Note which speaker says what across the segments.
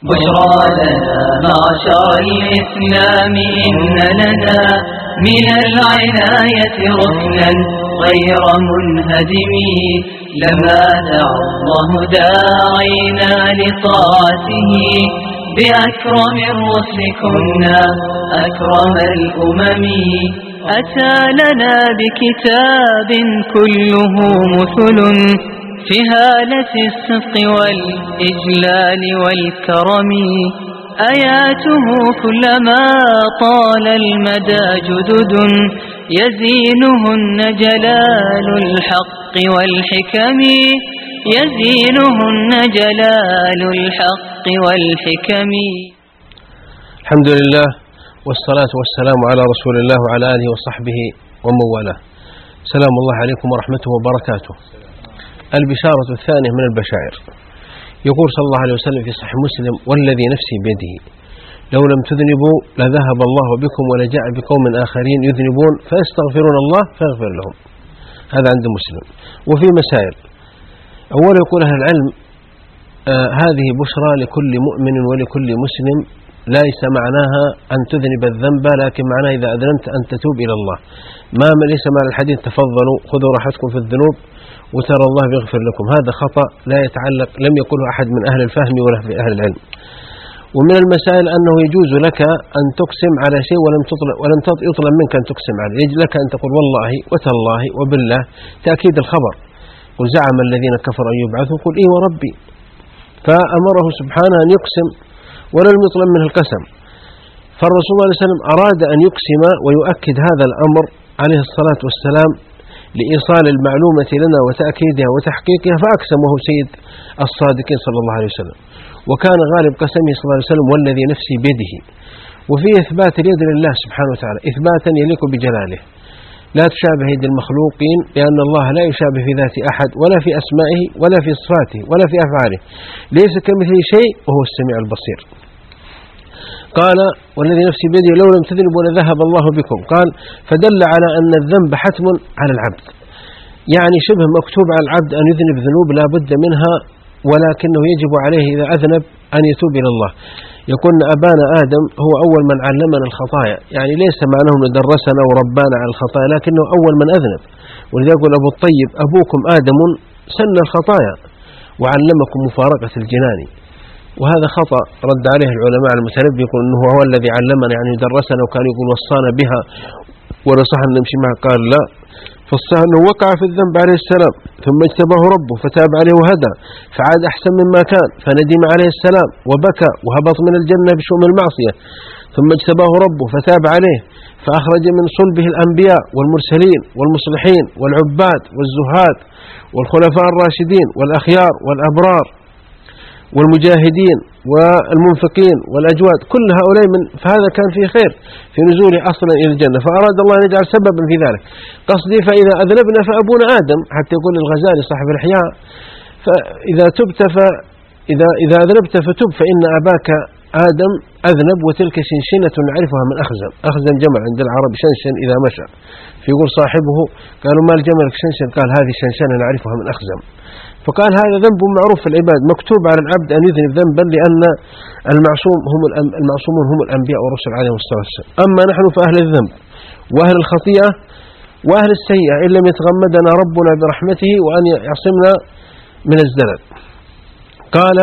Speaker 1: بشرى لنا معشر الإسلام إن لنا من العناية ركنا غير منهدم، لما دعا الله داعينا لطاعته بأكرم الرسل كنا أكرم الأمم. أتى لنا بكتاب كله مثل في هالة الصدق والإجلال والكرم، آياته كلما طال المدى جدد يزينهن جلال الحق والحكم، يزينهن جلال الحق والحكم.
Speaker 2: الحمد لله والصلاة والسلام على رسول الله وعلى آله وصحبه ومن والاه. سلام الله عليكم ورحمته وبركاته. البشارة الثانية من البشائر. يقول صلى الله عليه وسلم في صحيح مسلم: والذي نفسي بيده لو لم تذنبوا لذهب الله بكم ولجاء بقوم آخرين يذنبون فيستغفرون الله فيغفر لهم. هذا عند مسلم. وفي مسائل: أولا يقول أهل العلم هذه بشرى لكل مؤمن ولكل مسلم، ليس معناها أن تذنب الذنب، لكن معناها إذا أذنبت أن تتوب إلى الله. ما ليس معنى الحديث تفضلوا خذوا راحتكم في الذنوب وترى الله يغفر لكم، هذا خطأ لا يتعلق، لم يقوله أحد من أهل الفهم ولا في أهل العلم. ومن المسائل أنه يجوز لك أن تقسم على شيء ولم يطلب منك أن تقسم عليه، يجوز لك أن تقول والله وتالله وبالله تأكيد الخبر. قل زعم الذين كفروا أن يبعثوا، قل إيه وربي. فأمره سبحانه أن يقسم ولم يطلب منه القسم. فالرسول صلى الله عليه وسلم أراد أن يقسم ويؤكد هذا الأمر عليه الصلاة والسلام لإيصال المعلومة لنا وتأكيدها وتحقيقها، فأقسم وهو سيد الصادقين صلى الله عليه وسلم. وكان غالب قسمه صلى الله عليه وسلم: والذي نفسي بيده. وفيه إثبات اليد لله سبحانه وتعالى إثباتا يليق بجلاله، لا تشابه يد المخلوقين، لأن الله لا يشابه في ذات أحد ولا في أسمائه ولا في صفاته ولا في أفعاله، ليس كمثله شيء وهو السميع البصير. قال: والذي نفسي بيده لو لم تذنبوا لذهب الله بكم. قال: فدل على أن الذنب حتم على العبد، يعني شبه مكتوب على العبد أن يذنب ذنوب لا بد منها، ولكنه يجب عليه إذا أذنب أن يتوب إلى الله. يقول أبانا آدم هو أول من علمنا الخطايا، يعني ليس معناه أنه درسنا وربانا على الخطايا، لكنه أول من أذنب. ولذا يقول أبو الطيب: أبوكم آدم سن الخطايا وعلمكم مفارقة الجنان. وهذا خطأ رد عليه العلماء المتنبي، يقول أنه هو الذي علمنا، يعني درسنا، وكان يقول وصانا بها ونصح أن نمشي معه. قال لا، فالصح أنه وقع في الذنب عليه السلام ثم اجتباه ربه فتاب عليه وهدى فعاد أحسن مما كان، فندم عليه السلام وبكى وهبط من الجنة بشؤم المعصية، ثم اجتباه ربه فتاب عليه فأخرج من صلبه الأنبياء والمرسلين والمصلحين والعباد والزهاد والخلفاء الراشدين والأخيار والأبرار والمجاهدين والمنفقين والأجواد، كل هؤلاء فهذا كان فيه خير في نزوله أصلا إلى الجنة، فأراد الله أن يجعل سببا في ذلك. قصدي فإذا أذنبنا فأبونا آدم، حتى يقول الغزالي صاحب الإحياء: فإذا تبت إذا أذنبت فتب فإن أباك آدم أذنب، وتلك شنشنة نعرفها من أخزم. أخزم جمع عند العرب شنشن إذا مشى، فيقول صاحبه: قالوا ما الجمل شنشن؟ قال هذه شنشنة نعرفها من أخزم. فقال هذا ذنب معروف في العباد، مكتوب على العبد أن يذنب ذنبا، لأن المعصومون هم الأنبياء والرسل عليهم الصلاة والسلام. أما نحن فأهل الذنب وأهل الخطيئة وأهل السيئة، إن لم يتغمدنا ربنا برحمته وأن يعصمنا من الزلل. قال: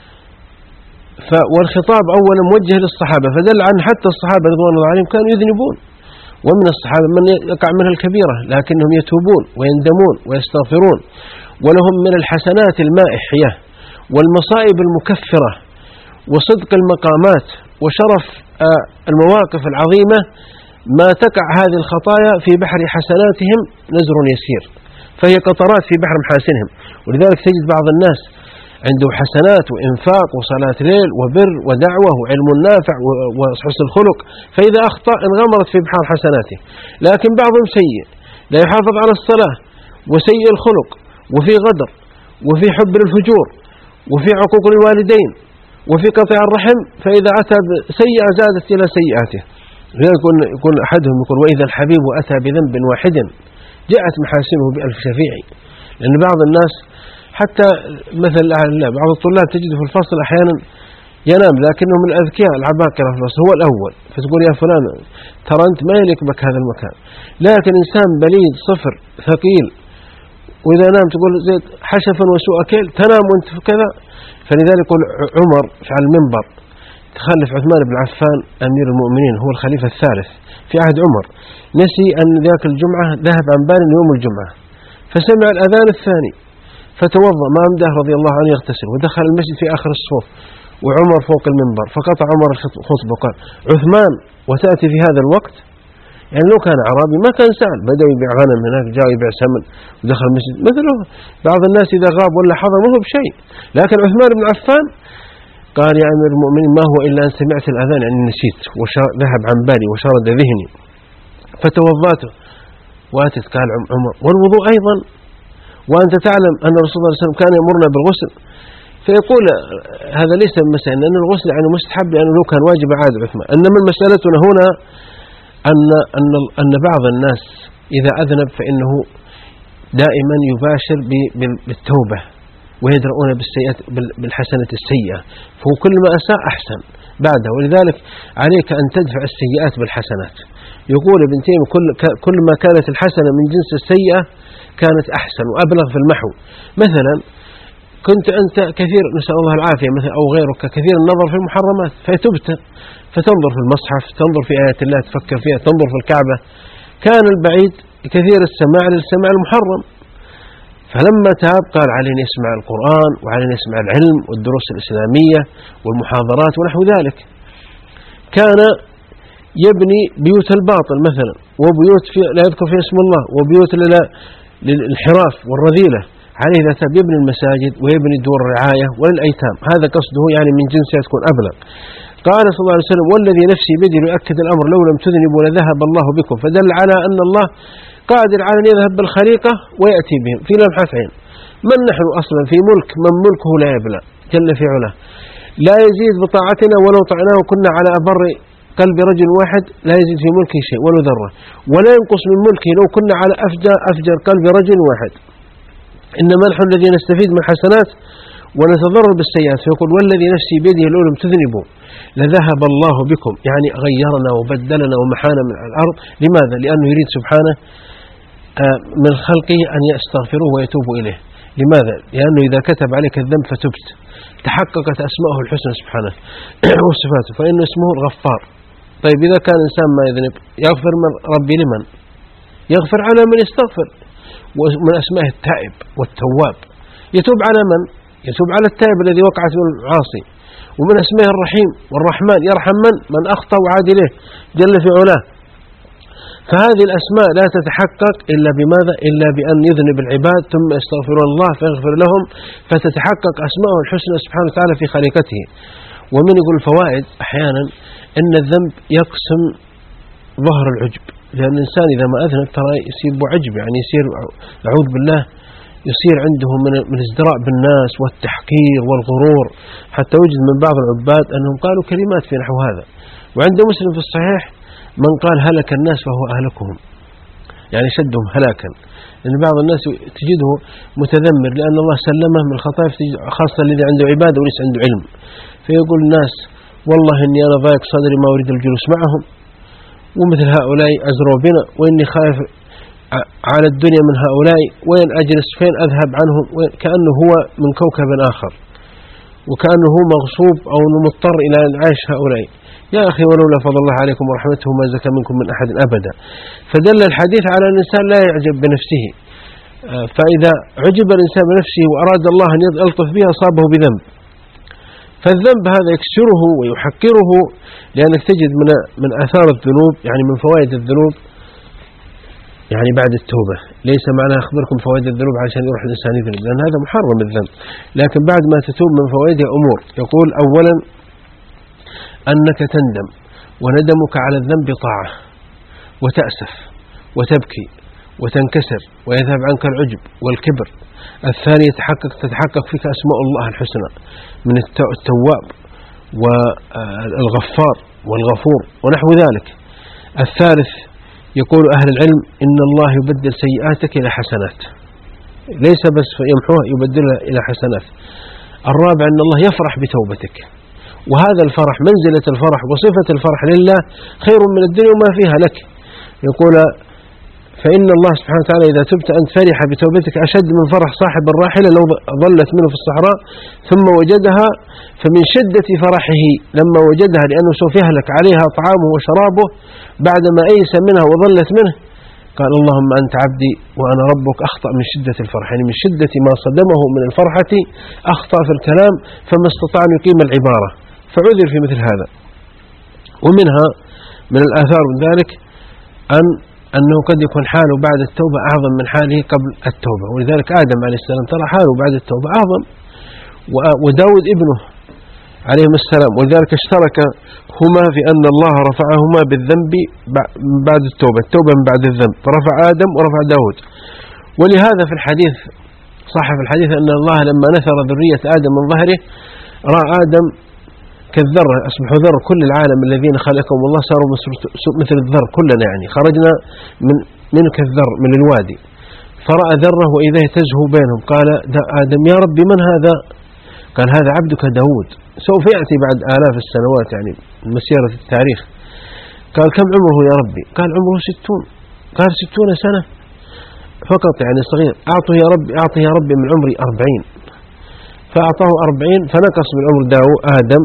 Speaker 2: والخطاب أولا موجه للصحابة، فدل عن حتى الصحابة رضوان الله عليهم كانوا يذنبون، ومن الصحابة من يقع منها الكبيرة لكنهم يتوبون ويندمون ويستغفرون، ولهم من الحسنات المائحية والمصائب المكفرة وصدق المقامات وشرف المواقف العظيمة ما تقع هذه الخطايا في بحر حسناتهم نزر يسير، فهي قطرات في بحر محاسنهم. ولذلك تجد بعض الناس عنده حسنات وإنفاق وصلاة ليل وبر ودعوة وعلم نافع وحسن الخلق، فإذا أخطأ انغمرت في بحر حسناته. لكن بعضهم سيء، لا يحافظ على الصلاة وسيء الخلق وفي غدر وفي حب للفجور وفي عقوق الوالدين وفي قطع الرحم، فإذا أتى بسيئة زادت إلى سيئاته. يقول أحدهم يقول: وإذا الحبيب أتى بذنب واحد جاءت محاسنه بألف شفيع. لأن بعض الناس حتى مثل بعض الطلاب تجد في الفصل أحيانا ينام، لكنه من الأذكياء العباقرة في الوسط، هو الأول، فتقول يا فلان ترى أنت ما يليق بك هذا المكان. لكن إنسان بليد صفر ثقيل، وإذا نام تقول زيد حشفا وسوء أكل، تنام وأنت في كذا. فلذلك يقول عمر على المنبر تخلف عثمان بن عفان أمير المؤمنين، هو الخليفة الثالث في عهد عمر، نسي أن ذاك الجمعة ذهب عن بال يوم الجمعة، فسمع الأذان الثاني فتوضأ، ما أمده رضي الله عنه يغتسل، ودخل المسجد في آخر الصفوف وعمر فوق المنبر، فقطع عمر الخطبة وقال عثمان وتأتي في هذا الوقت؟ يعني لو كان أعرابي ما كان سأل، بدأ يبيع غنم هناك، جاء يبيع سمن ودخل المسجد مثله. بعض الناس إذا غاب ولا حضر ما هو بشيء، لكن عثمان بن عفان قال يا أمير المؤمنين ما هو إلا أن سمعت الأذان يعني نسيت وذهب عن بالي وشرد ذهني، فتوضأت وأتت. قال عمر والوضوء أيضا، وأنت تعلم أن الرسول صلى الله عليه وسلم كان يأمرنا بالغسل. فيقول هذا ليس من مسألة أن الغسل يعني مستحب لأنه لو كان واجب عاد عثمان، إنما المسألتنا هنا أن بعض الناس إذا أذنب فإنه دائما يباشر بالتوبة ويدرؤون بالحسنة السيئة، فهو كل ما أساء أحسن بعده، ولذلك عليك أن تدفع السيئات بالحسنات. يقول ابن تيمية كل ما كانت الحسنة من جنس السيئة كانت أحسن وأبلغ في المحو. مثلا كنت أنت كثير نسأل الله العافية مثلا أو غيرك كثير النظر في المحرمات، فتبت فتنظر في المصحف، تنظر في آيات الله، تفكر فيها، تنظر في الكعبة. كان البعيد كثير السماع للسماع المحرم، فلما تاب قال علينا يسمع القرآن وعلينا يسمع العلم والدروس الإسلامية والمحاضرات ونحو ذلك. كان يبني بيوت الباطل مثلا، وبيوت لا يذكر فيها اسم الله، وبيوت للانحراف والرذيلة. عليه إذا تاب يبني المساجد ويبني دور الرعاية وللأيتام، هذا قصده يعني من جنسها تكون أبلغ. قال صلى الله عليه وسلم والذي نفسي بيده يؤكد الأمر لو لم تذنبوا لذهب الله بكم، فدل على أن الله قادر على أن يذهب بالخليقة ويأتي بهم في لمحة عين. من نحن أصلا في ملك من ملكه لا يبلى جل في علاه، لا يزيد بطاعتنا ولو طعناه كنا على أبر قلب رجل واحد، لا يزيد في ملكه شيء ولو ذرة، ولا ينقص من ملكه لو كنا على أفجر قلب رجل واحد. إنما نحن الذين نستفيد من الحسنات ونتضرر بالسيئات. فيقول والذي نفسي بيده لو لم تذنبوا لذهب الله بكم، يعني غيرنا وبدلنا ومحانا من الأرض. لماذا؟ لأنه يريد سبحانه من خلقه أن يستغفروه ويتوبوا إليه. لماذا؟ لأنه إذا كتب عليك الذنب فتبت تحققت أسماءه الحسنى سبحانه وصفاته، فإنه اسمه الغفار. طيب إذا كان إنسان ما يذنب يغفر من ربي لمن؟ يغفر على من يستغفر. ومن أسماء التائب والتواب، يتوب على من؟ يتوب على التائب الذي وقعت من العاصي. ومن أسماء الرحيم والرحمن، يرحم من أخطأ وعاد إليه جل في علاه. فهذه الأسماء لا تتحقق إلا بماذا؟ إلا بأن يذنب العباد ثم يستغفرون الله فيغفر لهم، فتتحقق أسماءه الحسنى سبحانه وتعالى في خليقته. ومن يقول الفوائد أحيانا أن الذنب يقسم ظهر العجب، لأن الإنسان إذا ما أذنب ترى يصير بعجب، يعني يصير نعوذ بالله يصير عنده من ازدراء بالناس والتحقير والغرور، حتى وجد من بعض العباد أنهم قالوا كلمات في نحو هذا. وعند مسلم في الصحيح من قال هلك الناس فهو أهلكهم، يعني شدهم هلاكا. لأن بعض الناس تجده متذمر لأن الله سلمه من الخطايا، خاصة الذي عنده عبادة وليس عنده علم، فيقول الناس والله إني أنا ضايق صدري ما أريد الجلوس معهم، ومثل هؤلاء أزروا بنا، وإني خائف على الدنيا من هؤلاء، وين أجلس فين أذهب عنهم، كأنه هو من كوكب آخر، وكأنه هو مغصوب أو مضطر إلى أن عيش هؤلاء. يا أخي ولولا فضل الله عليكم ورحمته ما زكى منكم من أحد أبدا. فدل الحديث على أن الإنسان لا يعجب بنفسه، فإذا عجب الإنسان بنفسه وأراد الله أن يلطف به أصابه بذنب. فالذنب هذا يكسره ويحقره، لأنك تجد من آثار الذنوب، يعني من فوائد الذنوب يعني بعد التوبة. ليس معنى أخبركم فوائد الذنوب عشان يروح الإنسان يذنب، لأن هذا محرم الذنب، لكن بعد ما تتوب من فوائده أمور. يقول أولا أنك تندم، وندمك على الذنب طاعة، وتأسف وتبكي وتنكسر ويذهب عنك العجب والكبر. الثاني تتحقق فيك أسماء الله الحسنى من التواب والغفار والغفور ونحو ذلك. الثالث يقول أهل العلم إن الله يبدل سيئاتك إلى حسنات، ليس بس يمحوها، يبدلها إلى حسنات. الرابع أن الله يفرح بتوبتك وهذا الفرح منزلة الفرح وصفة الفرح لله خير من الدنيا وما فيها لك. يقول فإن الله سبحانه وتعالى إذا تبت أنت فرح بتوبتك أشد من فرح صاحب الراحلة لو ظلت منه في الصحراء ثم وجدها، فمن شدة فرحه لما وجدها لأنه سوف يهلك عليها طعامه وشرابه بعدما أيس منها وظلت منه، قال اللهم أنت عبدي وأنا ربك، أخطأ من شدة الفرح، يعني من شدة ما صدمه من الفرحة أخطأ في الكلام فما استطاع أن يقيم العبارة فعذر في مثل هذا. ومنها من الآثار من ذلك أنه قد يكون حاله بعد التوبة أعظم من حاله قبل التوبة، ولذلك آدم عليه السلام ترى حاله بعد التوبة أعظم، وداود ابنه عليهم السلام، ولذلك اشترك هما في أن الله رفعهما بالذنب بعد التوبة من بعد الذنب، فرفع آدم ورفع داود. ولهذا في الحديث صح في الحديث أن الله لما نثر ذرية آدم من ظهره رأى آدم كالذر، أصبحوا ذر، كل العالم الذين خلقهم الله صاروا مثل الذر كلنا، يعني خرجنا من كالذر من الوادي، فرأى ذره وإذا تزهو بينهم، قال آدم يا ربي من هذا؟ قال هذا عبدك داود سوف يأتي بعد آلاف السنوات، يعني مسيرة التاريخ. قال كم عمره يا ربي؟ قال عمره 60. قال 60 سنة فقط، يعني صغير. أعطه يا ربي من عمري 40، فأعطاه 40 فنقص من عمر آدم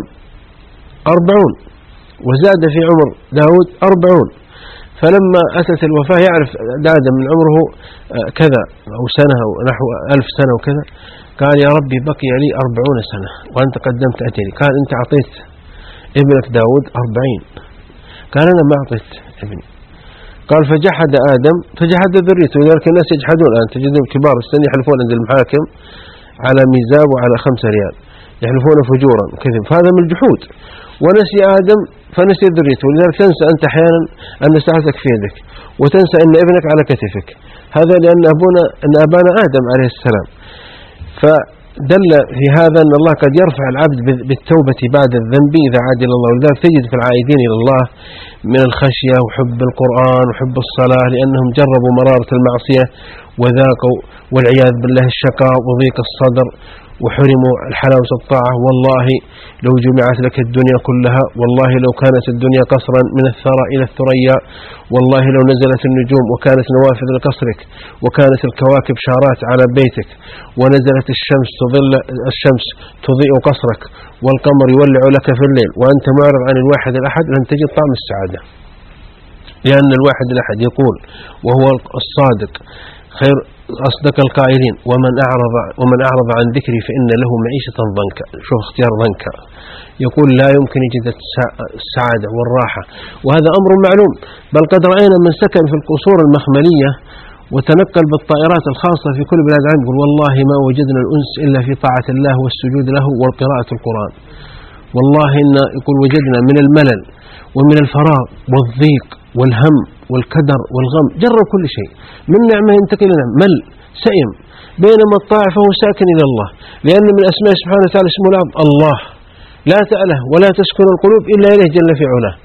Speaker 2: 40 وزاد في عمر داود 40، فلما أتت الوفاة يعرف آدم من عمره كذا أو سنة أو نحو 1000 سنة وكذا، قال يا ربي بقي لي 40 سنة وأنت قدمت أجلي. قال أنت أعطيت ابنك داود 40، قال أنا ما أعطيت ابني. قال فجحد آدم فجحد ذريته، ولذلك الناس يجحدون الآن، تجدهم كبار السن يحلفون عند المحاكم على ميزاب وعلى 5 ريال، يحلفون فجورا وكذب، فهذا من الجحود. ونسي آدم فنسي ذريته، ولذلك تنسى أنت أحيانا أن ساعتك في يدك، وتنسى أن ابنك على كتفك، هذا لأن أبانا آدم عليه السلام. فدل في هذا أن الله قد يرفع العبد بالتوبة بعد الذنب إذا عاد إلى الله، ولذلك تجد في العائدين إلى الله من الخشية وحب القرآن وحب الصلاة، لأنهم جربوا مرارة المعصية وذاقوا والعياذ بالله الشقاء وضيق الصدر وحرموا الحلاوة الطاعة. والله لو جمعت لك الدنيا كلها، والله لو كانت الدنيا قصرا من الثرى إلى الثريا، والله لو نزلت النجوم وكانت نوافذ لقصرك، وكانت الكواكب شارات على بيتك، ونزلت الشمس تضيء قصرك، والقمر يولع لك في الليل، وأنت معرض عن الواحد الأحد، لن تجد طعم السعادة. لأن الواحد الأحد يقول وهو الصادق خير أصدق القائلين ومن أعرض عن ذكري فإن له معيشة ضنكا. شوف اختيار ضنكا، يقول لا يمكن يجد السعادة والراحة، وهذا أمر معلوم. بل قد رأينا من سكن في القصور المخملية وتنقل بالطائرات الخاصة في كل بلاد العالم يقول والله ما وجدنا الأنس إلا في طاعة الله والسجود له والقراءة القرآن. والله إن يقول وجدنا من الملل ومن الفراغ والضيق والهم والكدر والغم، جرب كل شيء من نعمة ينتقل إلى مل سئم، بينما الطاعة فهو ساكن إلى الله، لأن من أسماء سبحانه وتعالى اسمه العظيم الله، لا تأله ولا تسكن القلوب إلا إليه جل في علاه.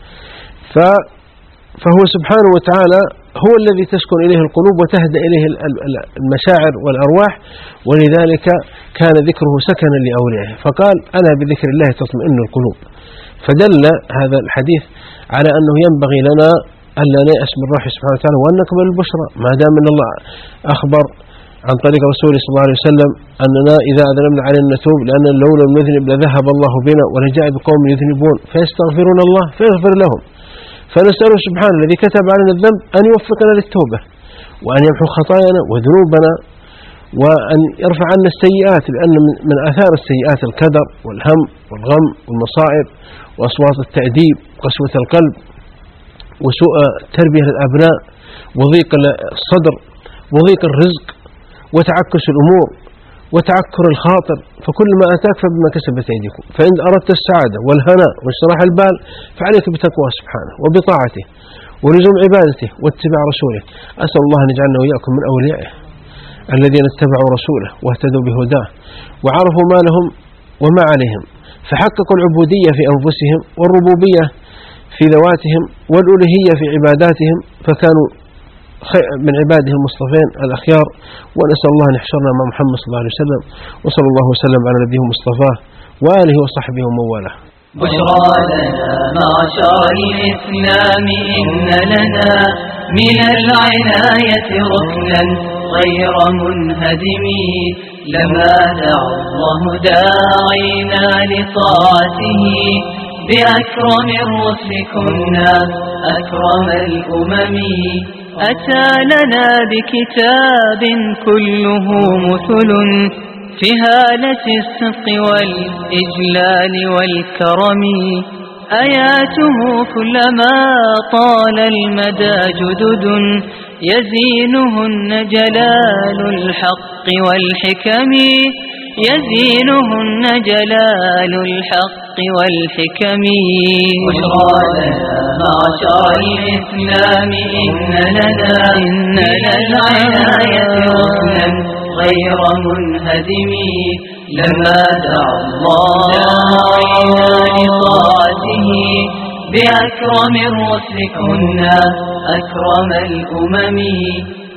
Speaker 2: فهو سبحانه وتعالى هو الذي تسكن إليه القلوب وتهدأ إليه المشاعر والأرواح، ولذلك كان ذكره سكنا لأوليائه، فقال ألا بذكر الله تطمئن القلوب. فدل هذا الحديث على أنه ينبغي لنا ألا نيأس من روح سبحانه وتعالى وأن نقبل البشرى، ما دام أن الله أخبر عن طريق رسوله صلى الله عليه وسلم أننا إذا أذنبنا علينا نتوب، لأن لو لم نذنب لذهب الله بنا ولجاء بقوم يذنبون فيستغفرون الله فيغفر لهم. فنسأله سبحانه الذي كتب علينا الذنب أن يوفقنا للتوبة، وأن يمحو خطايانا وذنوبنا، وأن يرفع عنا السيئات، لأن من آثار السيئات الكدر والهم والغم والمصائب وأصوات التأديب وقسوة القلب وسوء تربية الأبناء وضيق الصدر وضيق الرزق وتعكس الأمور وتعكر الخاطر. فكل ما أتاك فبما كسبت أيديكم، فإن أردت السعادة والهناء واشتراح البال فعليك بتقوى سبحانه وبطاعته ولزوم عبادته واتباع رسوله. أسأل الله أن يجعلنا وإياكم من أوليائه الذين اتبعوا رسوله واهتدوا بهداه وعرفوا ما لهم وما عليهم، فحققوا العبودية في أنفسهم والربوبية في ذواتهم والألوهية في عباداتهم، فكانوا من عباده المصطفين الأخيار. ونسأل الله أن يحشرنا مع محمد صلى الله عليه وسلم، وصلى الله وسلم على نبيه المصطفى وآله وصحبه ومن والاه.
Speaker 1: بشرى لنا معشر الإسلام إن لنا من العناية ركنا غير منهدم لما دعا الله داعينا لطاعته بأكرم الرسل كنا أكرم الأمم أتى لنا بكتاب كله مثل في هالة الصدق والإجلال والكرم آياته كلما طال المدى جدد يزينهن جلال الحق والحكم يزينهن جلال الحق والحكم بشرى لنا معشر الإسلام إن لنا العناية ركنا غير منهدم لما دعا الله لطاعته بأكرم الرسل كنا أكرم الأمم